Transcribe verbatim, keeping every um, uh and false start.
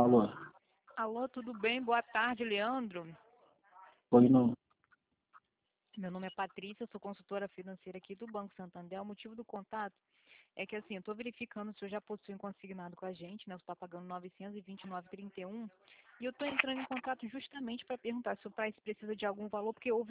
Alô? Alô, tudo bem? Boa tarde, Leandro. Oi, não. Meu nome é Patrícia, sou consultora financeira aqui do Banco Santander. O motivo do contato é que, assim, eu estou verificando se eu já possui um consignado com a gente, né? Você está pagando novecentos e vinte e nove reais e trinta e um. E eu estou entrando em contato justamente para perguntar se o Price precisa de algum valor, porque houve